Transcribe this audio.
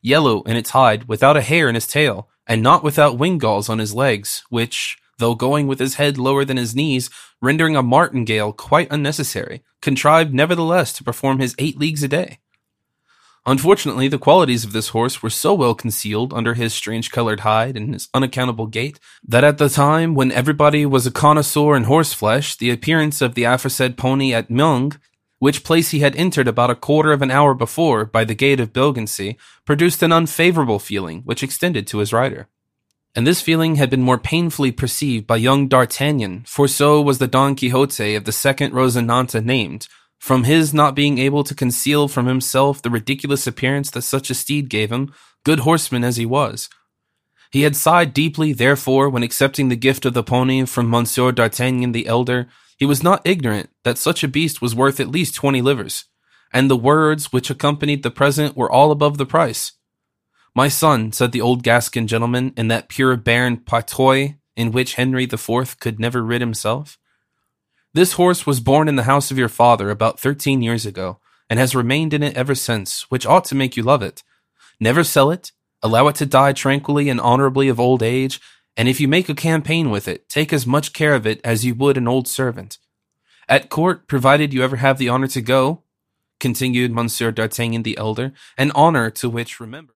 yellow in its hide, without a hair in his tail, and not without wing-galls on his legs, which, though going with his head lower than his knees, rendering a martingale quite unnecessary, contrived nevertheless to perform his 8 leagues a day. Unfortunately, the qualities of this horse were so well concealed under his strange-colored hide and his unaccountable gait, that at the time when everybody was a connoisseur in horseflesh, the appearance of the aforesaid pony at Meung, which place he had entered about a quarter of an hour before by the gate of Bilgensee, produced an unfavorable feeling which extended to his rider. And this feeling had been more painfully perceived by young D'Artagnan, for so was the Don Quixote of the second Rosinante named, from his not being able to conceal from himself the ridiculous appearance that such a steed gave him, good horseman as he was. He had sighed deeply, therefore, when accepting the gift of the pony from Monsieur D'Artagnan the elder. He was not ignorant that such a beast was worth at least 20 livres, and the words which accompanied the present were all above the price. "My son," said the old Gascon gentleman, in that pure barren patois in which Henry IV could never rid himself, "this horse was born in the house of your father about 13 years ago, and has remained in it ever since, which ought to make you love it. Never sell it, allow it to die tranquilly and honorably of old age, and if you make a campaign with it, take as much care of it as you would an old servant. At court, provided you ever have the honor to go," continued Monsieur D'Artagnan the elder, "an honor to which, remember,